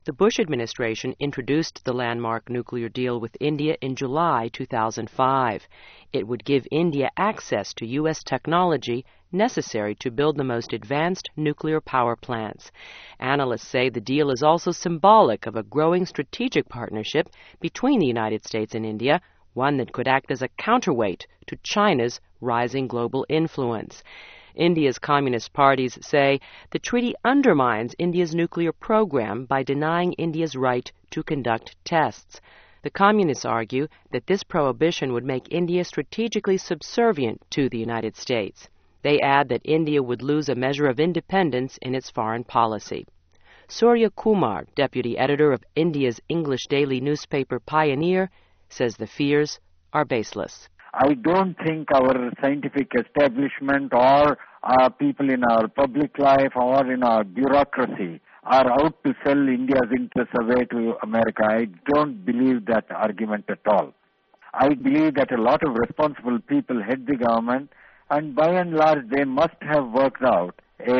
The Bush administration introduced the landmark nuclear deal with India in July 2005. It would give India access to U.S. technology necessary to build the most advanced nuclear power plants. Analysts say the deal is also symbolic of a growing strategic partnership between the United States and India, one that could act as a counterweight to China's rising global influence. India's communist parties say the treaty undermines India's nuclear program by denying India's right to conduct tests. The communists argue that this prohibition would make India strategically subservient to the United States. They add that India would lose a measure of independence in its foreign policy. Surya Kumar, deputy editor of India's English daily newspaper Pioneer, says the fears are baseless. I don't think our scientific establishment or people in our public life or in our bureaucracy are out to sell India's interests away to America. I don't believe that argument at all. I believe that a lot of responsible people head the government, and by and large they must have worked out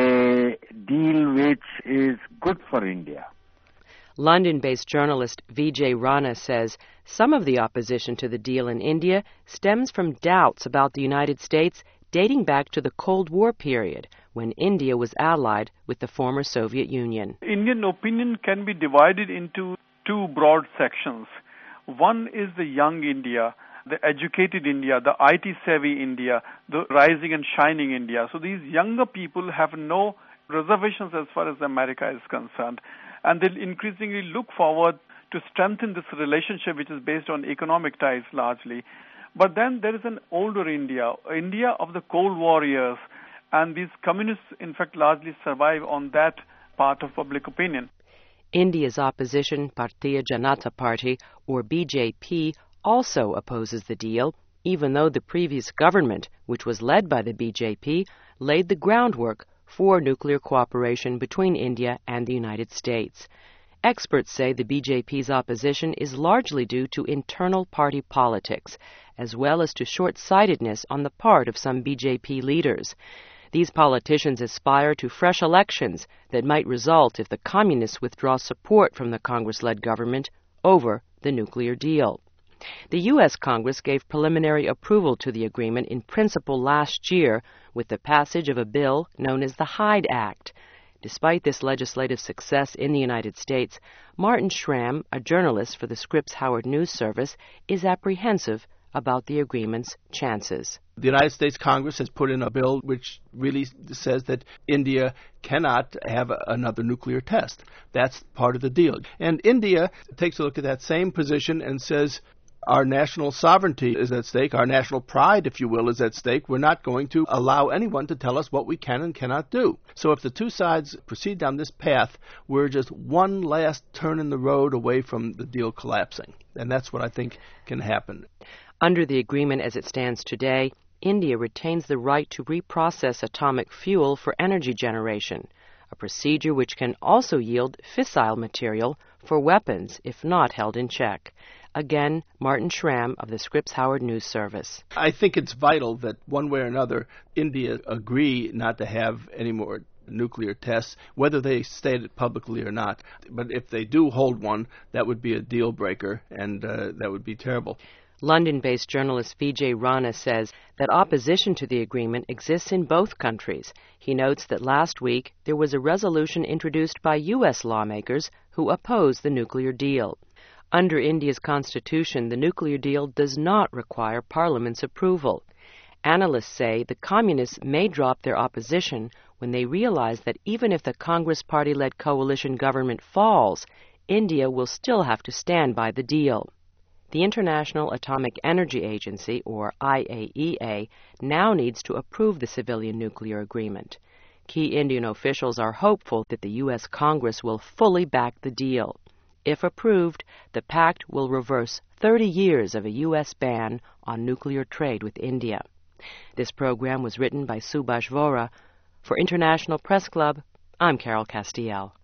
a deal which is good for India. London-based journalist Vijay Rana says some of the opposition to the deal in India stems from doubts about the United States dating back to the Cold War period, when India was allied with the former Soviet Union. Indian opinion can be divided into two broad sections. One is the young India, the educated India, the IT-savvy India, the rising and shining India. So these younger people have no reservations as far as America is concerned, and they'll increasingly look forward to strengthen this relationship, which is based on economic ties largely. But then there is an older India, India of the Cold War years, and these communists, in fact, largely survive on that part of public opinion. India's opposition Bharatiya Janata Party, or BJP, also opposes the deal, even though the previous government, which was led by the BJP, laid the groundwork for nuclear cooperation between India and the United States. Experts say the BJP's opposition is largely due to internal party politics, as well as to short-sightedness on the part of some BJP leaders. These politicians aspire to fresh elections that might result if the communists withdraw support from the Congress-led government over the nuclear deal. The U.S. Congress gave preliminary approval to the agreement in principle last year with the passage of a bill known as the Hyde Act. Despite this legislative success in the United States, Martin Schramm, a journalist for the Scripps Howard News Service, is apprehensive about the agreement's chances. The United States Congress has put in a bill which really says that India cannot have another nuclear test. That's part of the deal. And India takes a look at that same position and says, our national sovereignty is at stake, our national pride, if you will, is at stake. We're not going to allow anyone to tell us what we can and cannot do. So if the two sides proceed down this path, we're just one last turn in the road away from the deal collapsing. And that's what I think can happen. Under the agreement as it stands today, India retains the right to reprocess atomic fuel for energy generation, a procedure which can also yield fissile material for weapons if not held in check. Again, Martin Schramm of the Scripps Howard News Service. I think it's vital that one way or another, India agree not to have any more nuclear tests, whether they state it publicly or not. But if they do hold one, that would be a deal breaker, and that would be terrible. London-based journalist Vijay Rana says that opposition to the agreement exists in both countries. He notes that last week there was a resolution introduced by U.S. lawmakers who oppose the nuclear deal. Under India's constitution, the nuclear deal does not require Parliament's approval. Analysts say the communists may drop their opposition when they realize that even if the Congress party-led coalition government falls, India will still have to stand by the deal. The International Atomic Energy Agency, or IAEA, now needs to approve the civilian nuclear agreement. Key Indian officials are hopeful that the U.S. Congress will fully back the deal. If approved, the pact will reverse 30 years of a U.S. ban on nuclear trade with India. This program was written by Subhash Vora. For International Press Club, I'm Carol Castiel.